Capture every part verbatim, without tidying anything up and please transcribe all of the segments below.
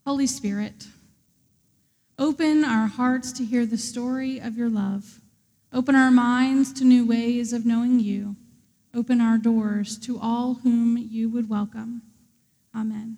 Holy Spirit, open our hearts to hear the story of your love. Open our minds to new ways of knowing you. Open our doors to all whom you would welcome. Amen.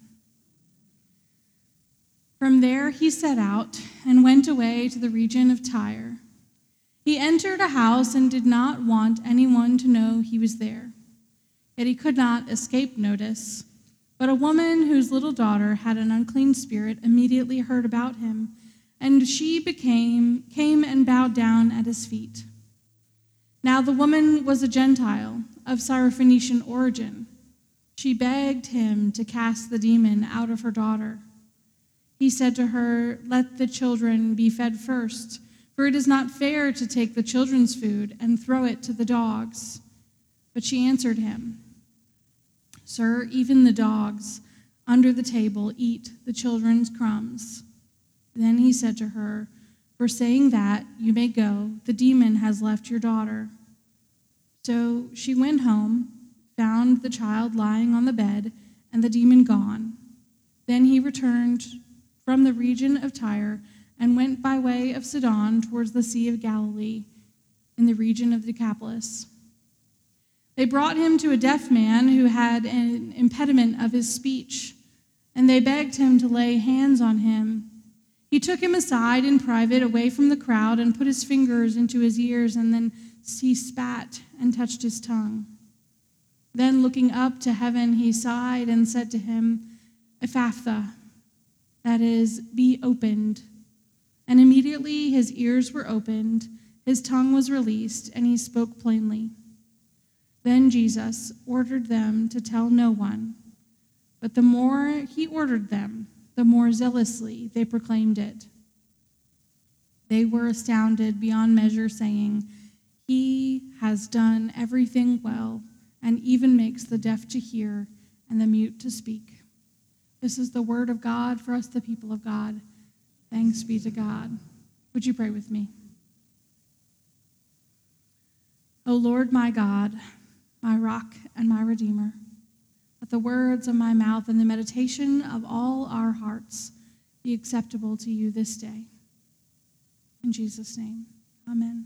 From there he set out and went away to the region of Tyre. He entered a house and did not want anyone to know he was there. Yet he could not escape notice. But a woman whose little daughter had an unclean spirit immediately heard about him, and she became, came and bowed down at his feet. Now the woman was a Gentile of Syrophoenician origin. She begged him to cast the demon out of her daughter. He said to her, "Let the children be fed first, for it is not fair to take the children's food and throw it to the dogs." But she answered him, "Sir, even the dogs under the table eat the children's crumbs." Then he said to her, "For saying that, you may go. The demon has left your daughter." So she went home, found the child lying on the bed, and the demon gone. Then he returned from the region of Tyre and went by way of Sidon towards the Sea of Galilee in the region of Decapolis. They brought him to a deaf man who had an impediment of his speech, and they begged him to lay hands on him. He took him aside in private, away from the crowd, and put his fingers into his ears, and then he spat and touched his tongue. Then, looking up to heaven, he sighed and said to him, "Ephphatha," that is, "be opened." And immediately his ears were opened, his tongue was released, and he spoke plainly. Then Jesus ordered them to tell no one, but the more he ordered them, the more zealously they proclaimed it. They were astounded beyond measure, saying, "He has done everything well, and even makes the deaf to hear and the mute to speak." This is the word of God for us, the people of God. Thanks be to God. Would you pray with me? O Lord, my God, my rock and my redeemer, let the words of my mouth and the meditation of all our hearts be acceptable to you this day. In Jesus' name, amen.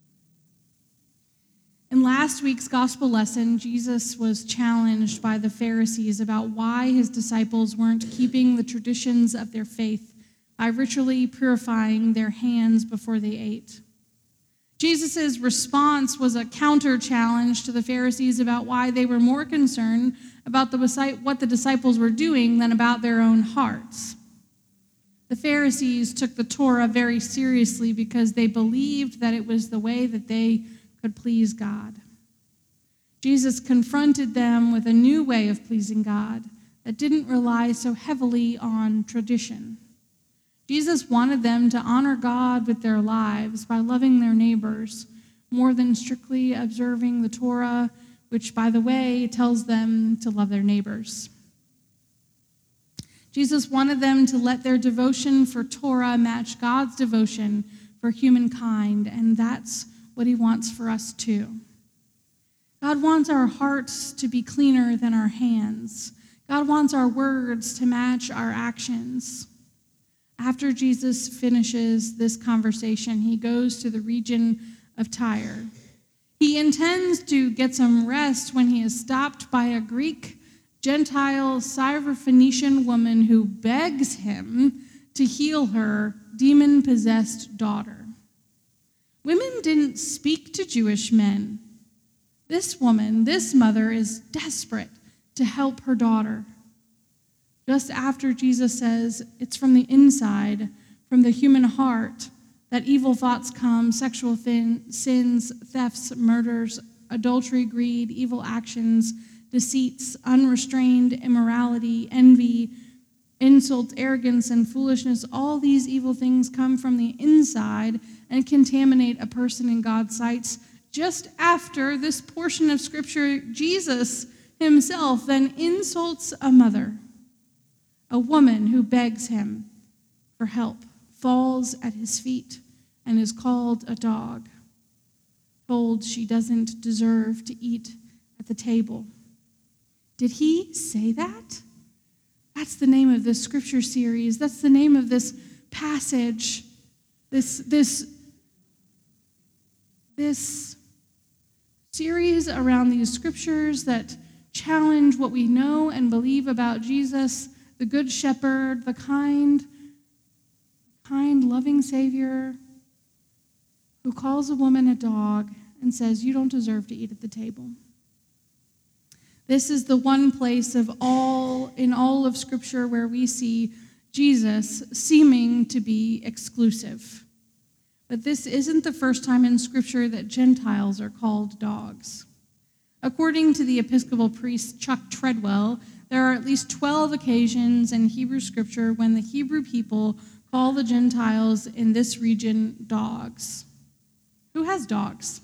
In last week's gospel lesson, Jesus was challenged by the Pharisees about why his disciples weren't keeping the traditions of their faith by ritually purifying their hands before they ate. Jesus' response was a counter-challenge to the Pharisees about why they were more concerned about the, what the disciples were doing than about their own hearts. The Pharisees took the Torah very seriously because they believed that it was the way that they could please God. Jesus confronted them with a new way of pleasing God that didn't rely so heavily on tradition. Jesus wanted them to honor God with their lives by loving their neighbors more than strictly observing the Torah, which, by the way, tells them to love their neighbors. Jesus wanted them to let their devotion for Torah match God's devotion for humankind, and that's what he wants for us too. God wants our hearts to be cleaner than our hands. God wants our words to match our actions. After Jesus finishes this conversation, he goes to the region of Tyre. He intends to get some rest when he is stopped by a Greek, Gentile, Syrophoenician woman who begs him to heal her demon-possessed daughter. Women didn't speak to Jewish men. This woman, this mother, is desperate to help her daughter. Just after Jesus says, it's from the inside, from the human heart, that evil thoughts come, sexual thin, sins, thefts, murders, adultery, greed, evil actions, deceits, unrestrained immorality, envy, insults, arrogance, and foolishness. All these evil things come from the inside and contaminate a person in God's sight. Just after this portion of Scripture, Jesus himself then insults a mother. A woman who begs him for help, falls at his feet, and is called a dog, told she doesn't deserve to eat at the table. Did he say that? That's the name of this scripture series. That's the name of this passage. This, this, this series around these scriptures that challenge what we know and believe about Jesus, the Good Shepherd, the kind, kind, loving Savior who calls a woman a dog and says, you don't deserve to eat at the table. This is the one place of all, in all of Scripture where we see Jesus seeming to be exclusive. But this isn't the first time in Scripture that Gentiles are called dogs. According to the Episcopal priest Chuck Treadwell, there are at least twelve occasions in Hebrew Scripture when the Hebrew people call the Gentiles in this region dogs. Who has dogs?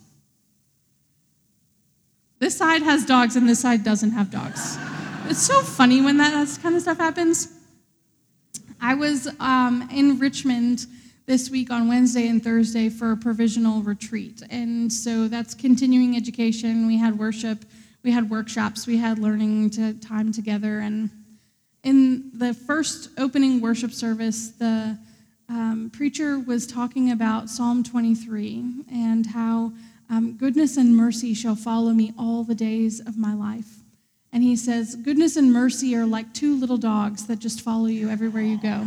This side has dogs and this side doesn't have dogs. It's so funny when that kind of stuff happens. I was um, in Richmond this week on Wednesday and Thursday for a provisional retreat. And so that's continuing education. We had worship, we had workshops, we had learning to time together. And in the first opening worship service, the um, preacher was talking about Psalm twenty-three and how Um, goodness and mercy shall follow me all the days of my life. And he says, goodness and mercy are like two little dogs that just follow you everywhere you go.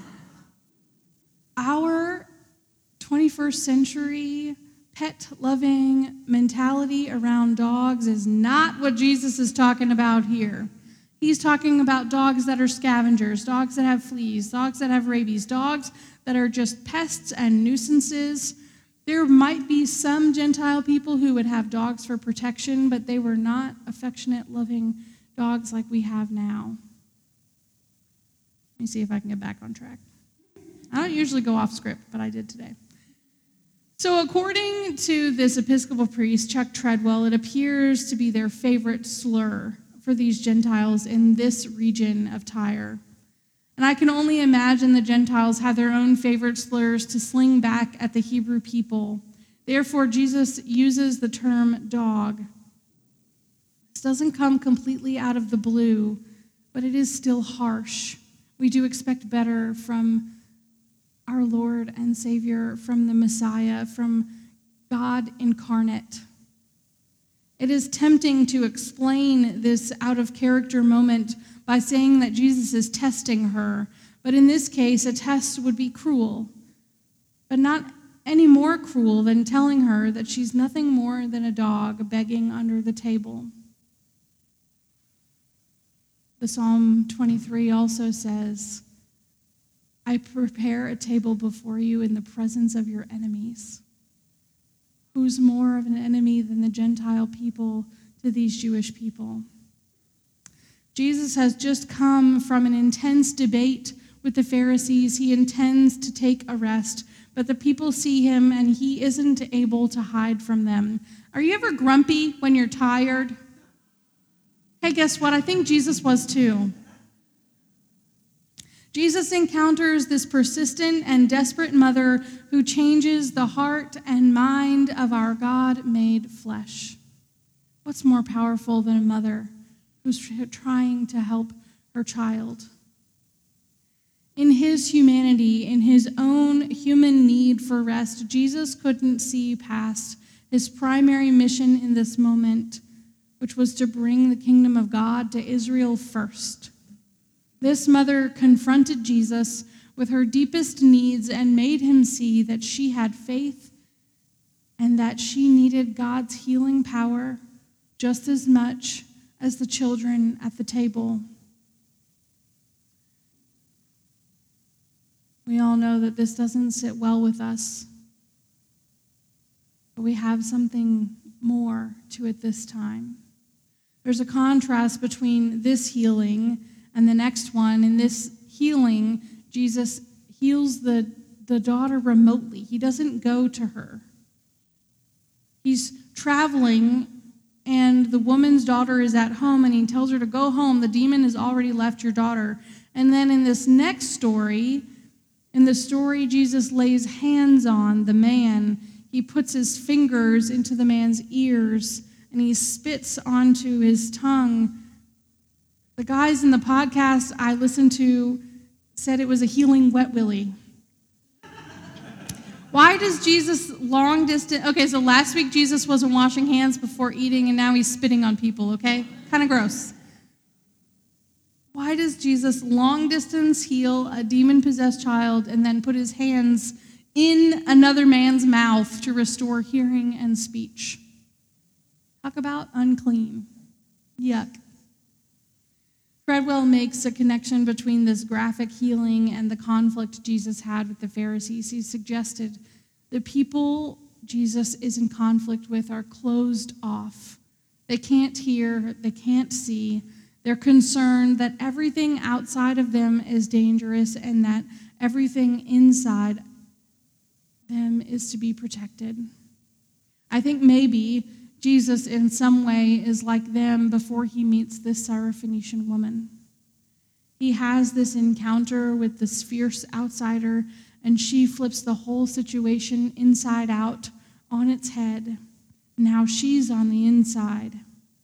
Our twenty-first century pet-loving mentality around dogs is not what Jesus is talking about here. He's talking about dogs that are scavengers, dogs that have fleas, dogs that have rabies, dogs that are just pests and nuisances. There might be some Gentile people who would have dogs for protection, but they were not affectionate, loving dogs like we have now. Let me see if I can get back on track. I don't usually go off script, but I did today. So according to this Episcopal priest, Chuck Treadwell, it appears to be their favorite slur for these Gentiles in this region of Tyre. And I can only imagine the Gentiles had their own favorite slurs to sling back at the Hebrew people. Therefore, Jesus uses the term dog. This doesn't come completely out of the blue, but it is still harsh. We do expect better from our Lord and Savior, from the Messiah, from God incarnate. It is tempting to explain this out-of-character moment by saying that Jesus is testing her. But in this case, a test would be cruel, but not any more cruel than telling her that she's nothing more than a dog begging under the table. The Psalm twenty-three also says, I prepare a table before you in the presence of your enemies. Who's more of an enemy than the Gentile people to these Jewish people? Jesus has just come from an intense debate with the Pharisees. He intends to take a rest, but the people see him and he isn't able to hide from them. Are you ever grumpy when you're tired? Hey, guess what? I think Jesus was too. Jesus encounters this persistent and desperate mother who changes the heart and mind of our God made flesh. What's more powerful than a mother who's trying to help her child? In his humanity, in his own human need for rest, Jesus couldn't see past his primary mission in this moment, which was to bring the kingdom of God to Israel first. This mother confronted Jesus with her deepest needs and made him see that she had faith and that she needed God's healing power just as much as the children at the table. We all know that this doesn't sit well with us, but we have something more to it this time. There's a contrast between this healing and the next one. In this healing, Jesus heals the, the daughter remotely. He doesn't go to her. He's traveling, and the woman's daughter is at home, and he tells her to go home. The demon has already left your daughter. And then in this next story, in the story Jesus lays hands on the man, he puts his fingers into the man's ears, and he spits onto his tongue The guys in the podcast I listened to said it was a healing wet willy. Why does Jesus long distance... Okay, so last week Jesus wasn't washing hands before eating, and now he's spitting on people, okay? Kind of gross. Why does Jesus long distance heal a demon-possessed child and then put his hands in another man's mouth to restore hearing and speech? Talk about unclean. Yuck. Treadwell makes a connection between this graphic healing and the conflict Jesus had with the Pharisees. He suggested the people Jesus is in conflict with are closed off. They can't hear, they can't see. They're concerned that everything outside of them is dangerous and that everything inside them is to be protected. I think maybe Jesus in some way is like them before he meets this Syrophoenician woman. He has this encounter with this fierce outsider, and she flips the whole situation inside out on its head. Now she's on the inside.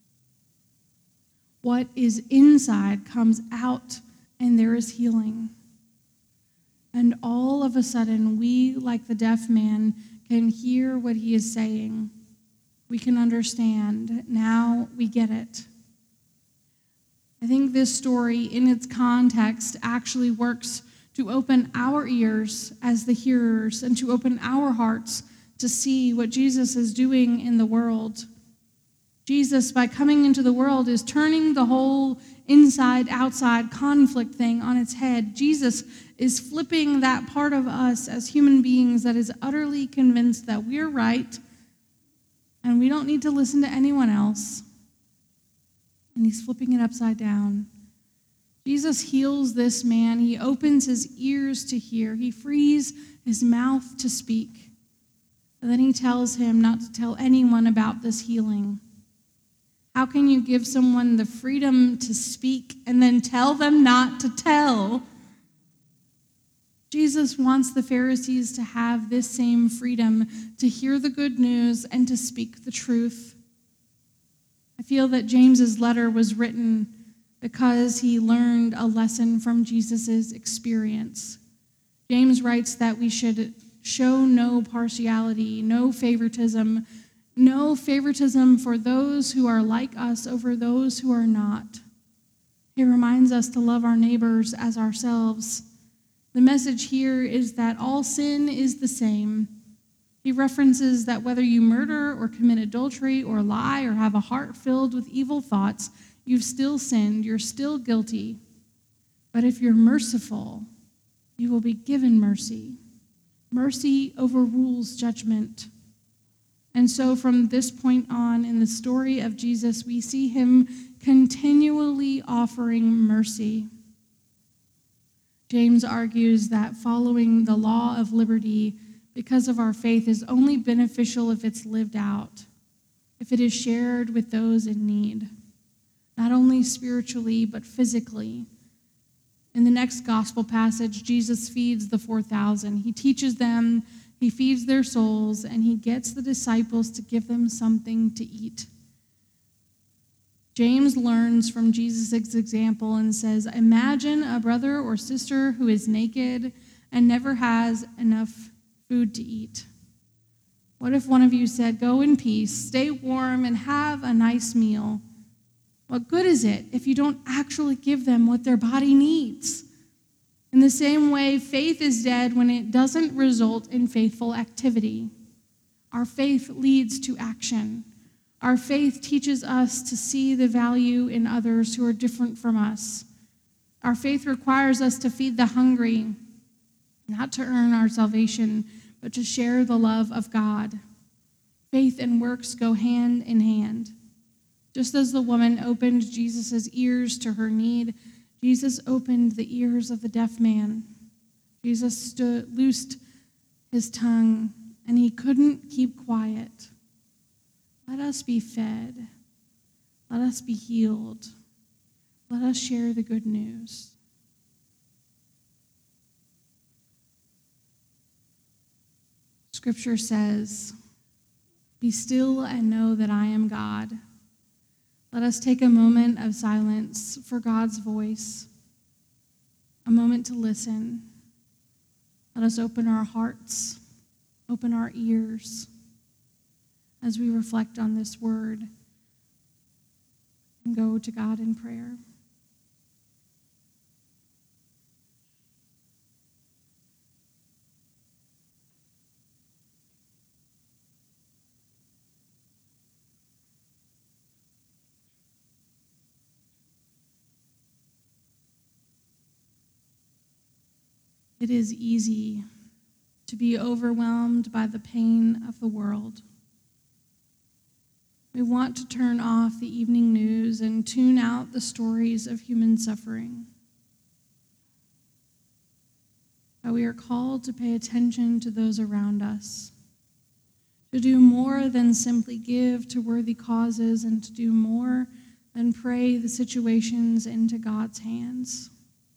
What is inside comes out, and there is healing. And all of a sudden, we, like the deaf man, can hear what he is saying. We can understand. Now we get it. I think this story, in its context, actually works to open our ears as the hearers and to open our hearts to see what Jesus is doing in the world. Jesus, by coming into the world, is turning the whole inside-outside conflict thing on its head. Jesus is flipping that part of us as human beings that is utterly convinced that we're right and we don't need to listen to anyone else. And he's flipping it upside down. Jesus heals this man. He opens his ears to hear. He frees his mouth to speak. And then he tells him not to tell anyone about this healing. How can you give someone the freedom to speak and then tell them not to tell? Jesus wants the Pharisees to have this same freedom to hear the good news and to speak the truth. I feel that James's letter was written because he learned a lesson from Jesus' experience. James writes that we should show no partiality, no favoritism, no favoritism for those who are like us over those who are not. He reminds us to love our neighbors as ourselves. The message here is that all sin is the same. He references that whether you murder or commit adultery or lie or have a heart filled with evil thoughts, you've still sinned, you're still guilty. But if you're merciful, you will be given mercy. Mercy overrules judgment. And so from this point on in the story of Jesus, we see him continually offering mercy. James argues that following the law of liberty because of our faith is only beneficial if it's lived out, if it is shared with those in need, not only spiritually, but physically. In the next gospel passage, Jesus feeds the four thousand. He teaches them, he feeds their souls, and he gets the disciples to give them something to eat. James learns from Jesus' example and says, imagine a brother or sister who is naked and never has enough food to eat. What if one of you said, go in peace, stay warm, and have a nice meal? What good is it if you don't actually give them what their body needs? In the same way, faith is dead when it doesn't result in faithful activity. Our faith leads to action. Our faith teaches us to see the value in others who are different from us. Our faith requires us to feed the hungry, not to earn our salvation, but to share the love of God. Faith and works go hand in hand. Just as the woman opened Jesus' ears to her need, Jesus opened the ears of the deaf man. Jesus stood, loosed his tongue, and he couldn't keep quiet. Let us be fed. Let us be healed. Let us share the good news. Scripture says, be still and know that I am God. Let us take a moment of silence for God's voice, a moment to listen. Let us open our hearts, open our ears as we reflect on this word and go to God in prayer. It is easy to be overwhelmed by the pain of the world. We want to turn off the evening news and tune out the stories of human suffering. But we are called to pay attention to those around us, to do more than simply give to worthy causes, and to do more than pray the situations into God's hands.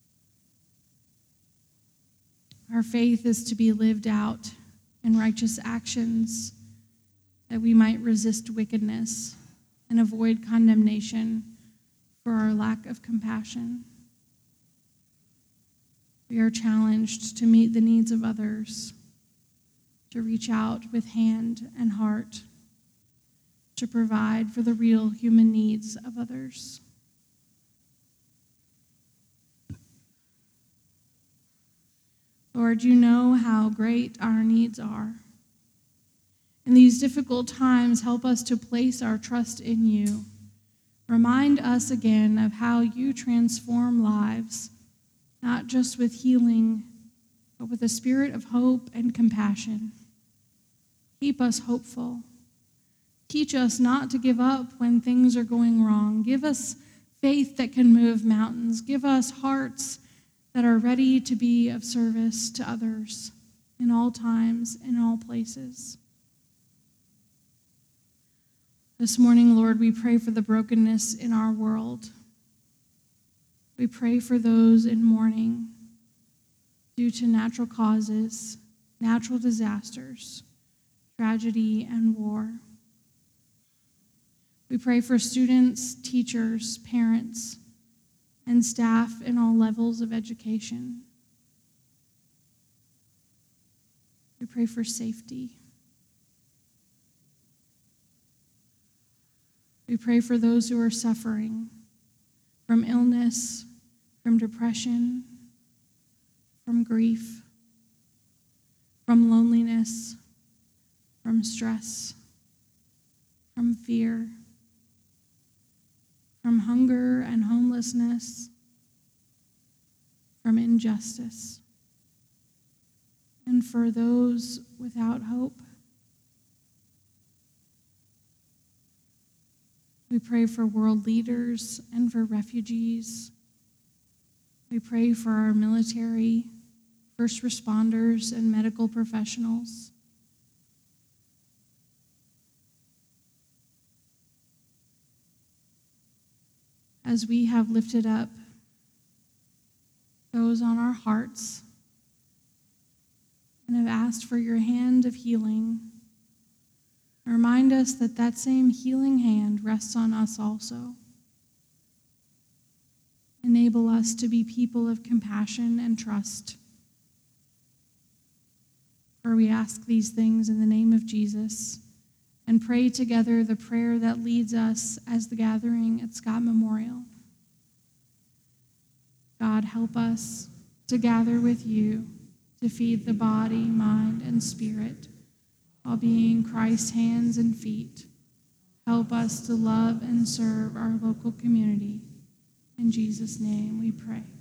Our faith is to be lived out in righteous actions, that we might resist wickedness and avoid condemnation for our lack of compassion. We are challenged to meet the needs of others, to reach out with hand and heart, to provide for the real human needs of others. Lord, you know how great our needs are. In these difficult times, help us to place our trust in you. Remind us again of how you transform lives, not just with healing, but with a spirit of hope and compassion. Keep us hopeful. Teach us not to give up when things are going wrong. Give us faith that can move mountains. Give us hearts that are ready to be of service to others in all times, in all places. This morning, Lord, we pray for the brokenness in our world. We pray for those in mourning due to natural causes, natural disasters, tragedy, and war. We pray for students, teachers, parents, and staff in all levels of education. We pray for safety. We pray for those who are suffering from illness, from depression, from grief, from loneliness, from stress, from fear, from hunger and homelessness, from injustice, and for those without hope. We pray for world leaders and for refugees. We pray for our military, first responders, and medical professionals. As we have lifted up those on our hearts and have asked for your hand of healing, remind us that that same healing hand rests on us also. Enable us to be people of compassion and trust. For we ask these things in the name of Jesus, and pray together the prayer that leads us as the gathering at Scott Memorial. God, help us to gather with you to feed the body, mind, and spirit, while being Christ's hands and feet. Help us to love and serve our local community. In Jesus' name we pray.